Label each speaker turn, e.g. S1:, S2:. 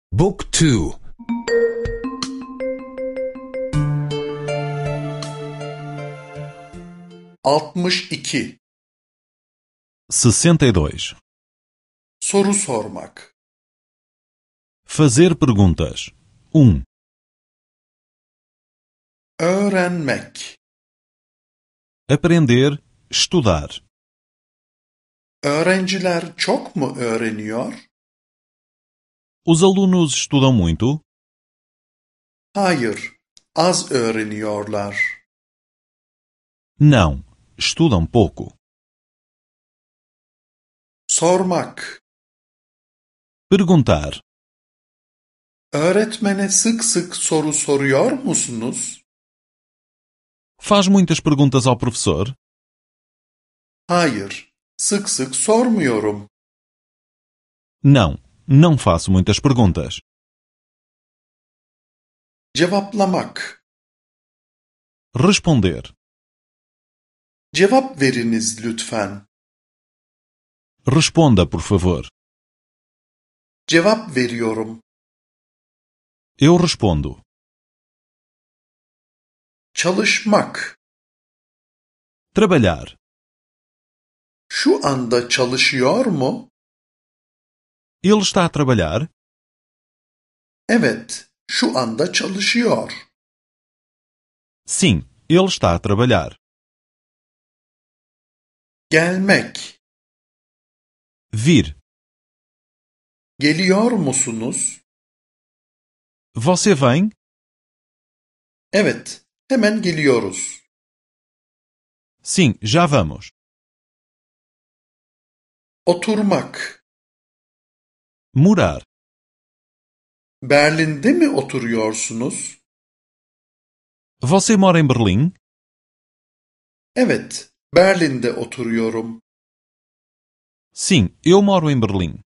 S1: Book 2.
S2: 62.
S3: 62.
S2: Soru sormak.
S3: Fazer perguntas. 1.
S2: Öğrenmek.
S3: Aprender, estudar.
S2: Öğrenciler çok mu öğreniyor?
S3: Os alunos estudam muito?
S2: Hayır, az öğreniyorlar.
S3: Não, estudam pouco.
S2: Sormak.
S3: Perguntar.
S2: Öğretmene sık sık soru soruyor musunuz?
S3: Faz muitas perguntas ao professor?
S2: Hayır, sık sık sormuyorum.
S3: Não, não faço muitas perguntas.
S2: Cevaplamak.
S3: Responder.
S2: Cevap veriniz lütfen.
S3: Responda, por favor.
S2: Cevap veriyorum.
S3: Eu respondo.
S2: Çalışmak.
S3: Trabalhar.
S2: Şu anda çalışıyor mu?
S3: Ele está a trabalhar?
S2: Evet, şu anda çalışıyor.
S3: Sim, ele está a trabalhar.
S2: Gelmek.
S3: Vir.
S2: Geliyor musunuz?
S3: Você vem?
S2: Evet, hemen geliyoruz.
S3: Sim, já vamos.
S2: Oturmak.
S3: Morar.
S2: Berlin'de mi oturuyorsunuz?
S3: Você mora em Berlim?
S2: Evet, Berlin'de oturuyorum.
S3: Sim, eu moro em Berlim.